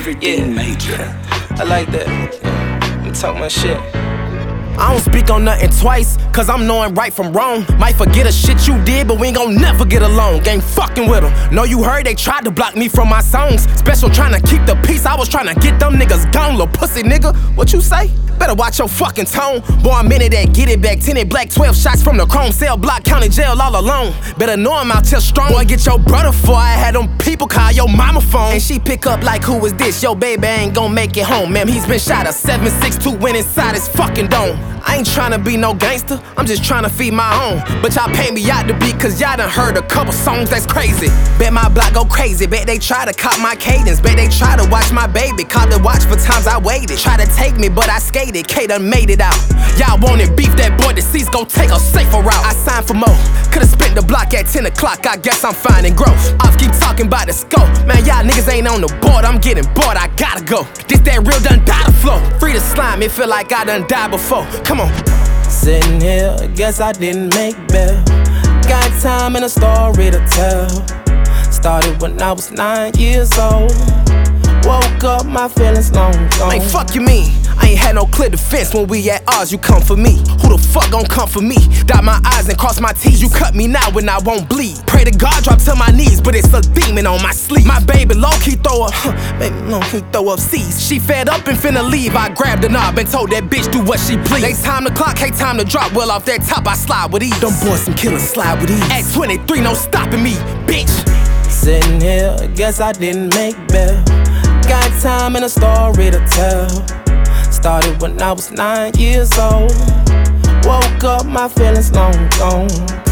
Everything major. I like that. I'm talking my shit. I don't speak on nothing twice, cause I'm knowing right from wrong. Might forget a shit you did, but we ain't gon' never get along. Ain't fucking with them. Know you heard they tried to block me from my songs. Special tryna keep the peace, I was tryna get them niggas gone. Lil' pussy nigga, what you say? Better watch your fucking tone. Boy, I'm in it that get it back. 10 black, 12 shots from the chrome cell block, county jail all alone. Better know I'm out here strong. Boy, get your brother for I had them people call your mama phone. And she pick up like, who is this? Yo, baby ain't gon' make it home. Ma'am, he's been shot. A 7.62 went inside his fucking dome. I ain't tryna be no gangster, I'm just tryna feed my own. But y'all pay me out to be, cause y'all done heard a couple songs that's crazy. Bet my block go crazy, bet they try to cop my cadence. Bet they try to watch my baby, caught the watch for times I waited. Try to take me, but I skated, K done made it out. Y'all wanted beef, that boy deceased, go take a safer route. I signed for more, could've spent the block at 10 o'clock, I guess I'm finding growth. Ops keep talking about the scope, man y'all niggas ain't on the board, I'm getting bored, I gotta go. This that real done die to flow, free to slime, it feel like I done died before, come on. Sitting here, guess I didn't make bail. Got time and a story to tell. Started when I was 9 years old. Woke up, my feelings long gone. Man, fuck you mean? I ain't had no clear defense when we at odds, you come for me. Who the fuck gon' come for me? Dot my eyes and cross my T's. You cut me now when I won't bleed. Pray to God, drop to my knees, but it's a demon on my sleeve. My baby low-key throw up, baby low-key throw up C's. She fed up and finna leave, I grabbed the knob and told that bitch do what she please. They time the clock, hey time to drop, well off that top I slide with ease. Them boys some killers slide with ease. At 23, no stopping me, bitch. Sitting here, guess I didn't make bail. Got time and a story to tell. Started when I was 9 years old. Woke up, my feelings long gone.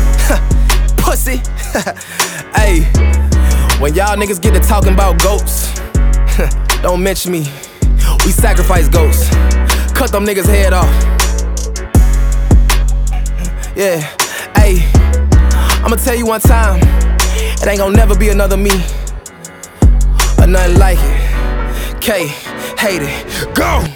Pussy. Hey, when y'all niggas get to talking about goats, don't mention me. We sacrifice goats. Cut them niggas head off. Yeah, hey, I'ma tell you one time, it ain't gon' never be another me, or nothing like it. K, hate it, go!